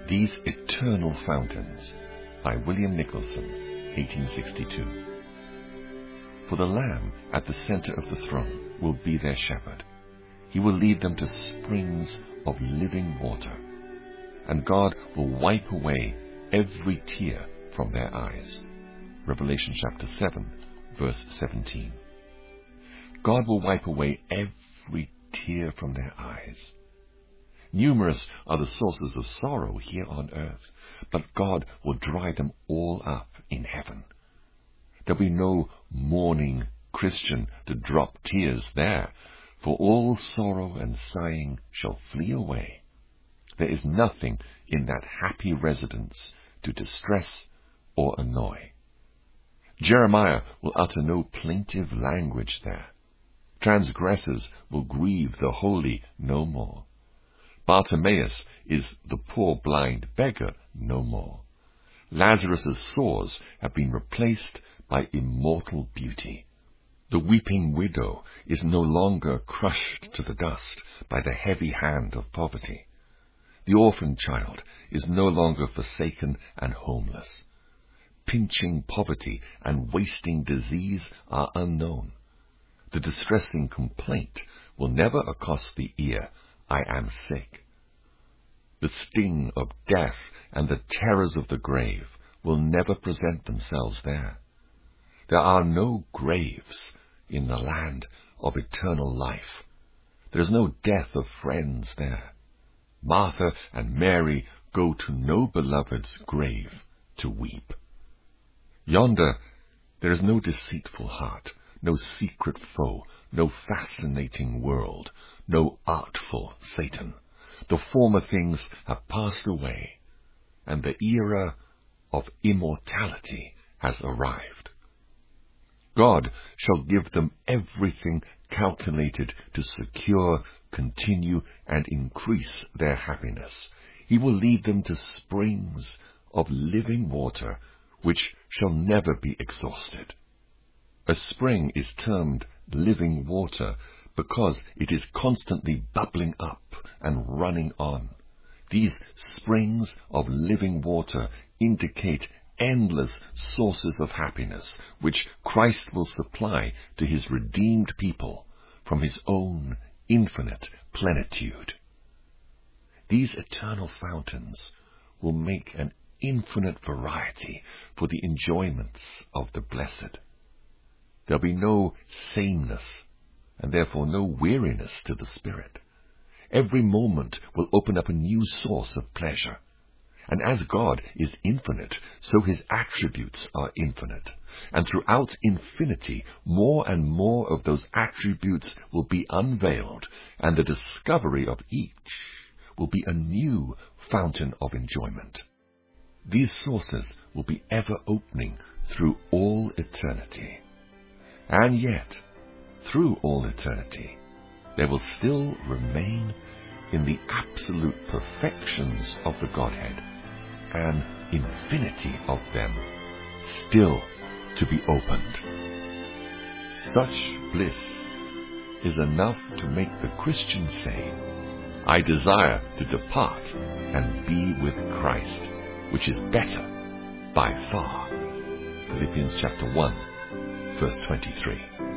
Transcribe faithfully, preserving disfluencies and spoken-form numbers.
These Eternal Fountains by William Nicholson, eighteen sixty-two. For the Lamb at the center of the throne will be their shepherd. He will lead them to springs of living water, and God will wipe away every tear from their eyes. Revelation chapter seven, verse seventeen. God will wipe away every tear from their eyes. Numerous are the sources of sorrow here on earth, but God will dry them all up in heaven. There'll be no mourning Christian to drop tears there, for all sorrow and sighing shall flee away. There is nothing in that happy residence to distress or annoy. Jeremiah will utter no plaintive language there. Transgressors will grieve the holy no more. Bartimaeus is the poor blind beggar no more. Lazarus' sores have been replaced by immortal beauty. The weeping widow is no longer crushed to the dust by the heavy hand of poverty. The orphan child is no longer forsaken and homeless. Pinching poverty and wasting disease are unknown. The distressing complaint will never accost the ear, "I am sick." The sting of death and the terrors of the grave will never present themselves there. There are no graves in the land of eternal life. There is no death of friends there. Martha and Mary go to no beloved's grave to weep. Yonder there is no deceitful heart, no secret foe, no fascinating world, no artful Satan. The former things have passed away, and the era of immortality has arrived. God shall give them everything calculated to secure, continue, and increase their happiness. He will lead them to springs of living water, which shall never be exhausted. A spring is termed living water because it is constantly bubbling up and running on. These springs of living water indicate endless sources of happiness, which Christ will supply to his redeemed people from his own infinite plenitude. These eternal fountains will make an infinite variety for the enjoyments of the blessed. There'll be no sameness, and therefore no weariness to the spirit. Every moment will open up a new source of pleasure. And as God is infinite, so his attributes are infinite. And throughout infinity, more and more of those attributes will be unveiled, and the discovery of each will be a new fountain of enjoyment. These sources will be ever opening through all eternity. And yet, through all eternity, there will still remain in the absolute perfections of the Godhead an infinity of them still to be opened. Such bliss is enough to make the Christian say, "I desire to depart and be with Christ, which is better by far." Philippians chapter one, verse twenty-three.